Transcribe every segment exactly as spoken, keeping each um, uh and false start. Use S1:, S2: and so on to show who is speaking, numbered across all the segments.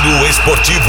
S1: Giro Esportivo.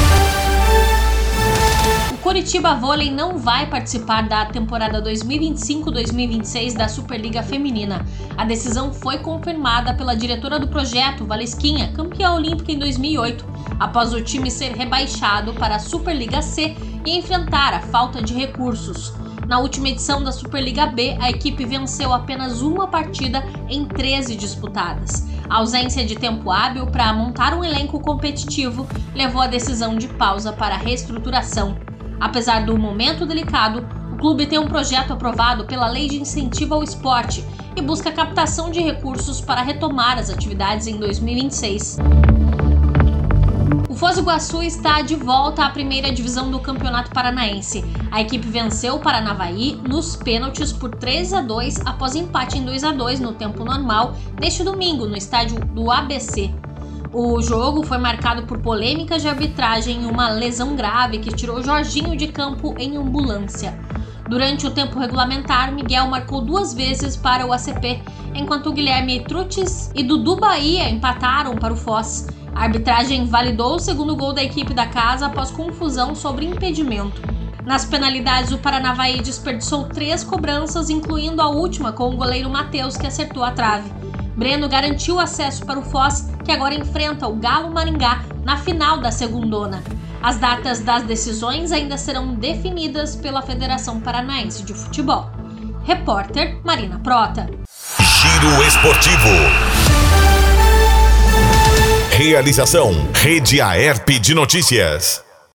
S2: O Coritiba Vôlei não vai participar da temporada dois mil e vinte e cinco dois mil e vinte e seis da Superliga Feminina. A decisão foi confirmada pela diretora do projeto, Valesquinha, campeã olímpica em dois mil e oito, após o time ser rebaixado para a Superliga C e enfrentar a falta de recursos. Na última edição da Superliga B, a equipe venceu apenas uma partida em treze disputadas. A ausência de tempo hábil para montar um elenco competitivo levou à decisão de pausa para a reestruturação. Apesar do momento delicado, o clube tem um projeto aprovado pela Lei de Incentivo ao Esporte e busca captação de recursos para retomar as atividades em dois mil e vinte e seis. O Foz do Iguaçu está de volta à primeira divisão do Campeonato Paranaense. A equipe venceu o Paranavaí nos pênaltis por três a dois após empate em dois a dois no tempo normal neste domingo no estádio do A B C. O jogo foi marcado por polêmicas de arbitragem e uma lesão grave que tirou Jorginho de campo em ambulância. Durante o tempo regulamentar, Miguel marcou duas vezes para o A C P, enquanto Guilherme Trutis e Dudu Bahia empataram para o Foz. A arbitragem validou o segundo gol da equipe da casa após confusão sobre impedimento. Nas penalidades, o Paranavaí desperdiçou três cobranças, incluindo a última com o goleiro Matheus, que acertou a trave. Breno garantiu acesso para o Foz, que agora enfrenta o Galo Maringá na final da segundona. As datas das decisões ainda serão definidas pela Federação Paranaense de Futebol. Repórter Marina Prota.
S1: Giro Esportivo. Realização Rede Aerp de Notícias.